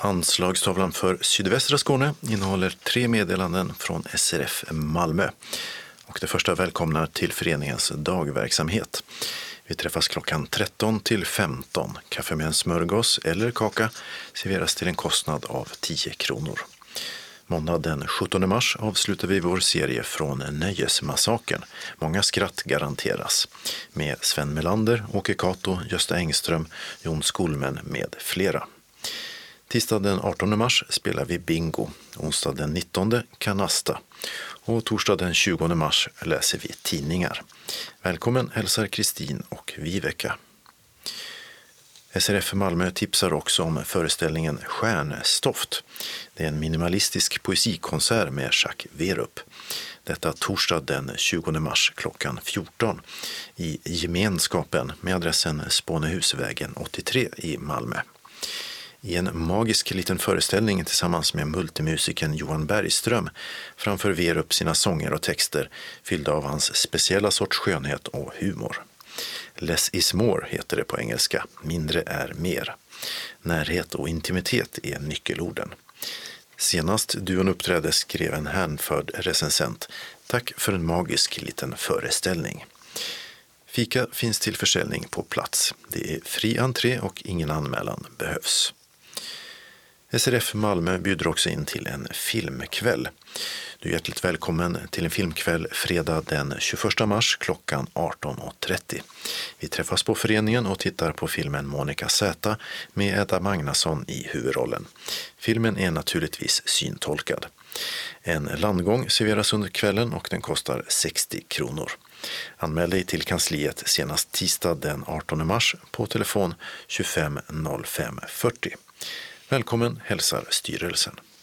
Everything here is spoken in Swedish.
Anslagstavlan för sydvästra Skåne innehåller 3 meddelanden från SRF Malmö. Och det första välkomnar till föreningens dagverksamhet. Vi träffas klockan 13 till 15. Kaffe med en smörgås eller kaka serveras till en kostnad av 10 kronor. Måndag den 17 mars avslutar vi vår serie från Nöjesmassakern. Många skratt garanteras. Med Sven Melander, Åke Kato, Gösta Engström, Jon Skolmen med flera. Tisdag den 18 mars spelar vi bingo. Onsdag den 19 kanasta. Och torsdag den 20 mars läser vi tidningar. Välkommen hälsar Kristin och Viveka. SRF Malmö tipsar också om föreställningen Stjärnstoft. Det är en minimalistisk poesikonsert med Jacques Werup. Detta torsdag den 20 mars klockan 14 i Gemenskapen med adressen Spånehusvägen 83 i Malmö. I en magisk liten föreställning tillsammans med multimusikern Johan Bergström framför Werup sina sånger och texter fyllda av hans speciella sorts skönhet och humor. Less is more heter det på engelska, mindre är mer. Närhet och intimitet är nyckelorden. Senast duon uppträdde skrev en hänförd recensent: tack för en magisk liten föreställning. Fika finns till försäljning på plats. Det är fri entré och ingen anmälan behövs. SRF Malmö bjuder också in till en filmkväll. Du är hjärtligt välkommen till en filmkväll fredag den 21 mars klockan 18.30. Vi träffas på föreningen och tittar på filmen Monica Z med Edda Magnusson i huvudrollen. Filmen är naturligtvis syntolkad. En landgång serveras under kvällen och den kostar 60 kronor. Anmäl dig till kansliet senast tisdag den 18 mars på telefon 25 05 40. Välkommen hälsar styrelsen.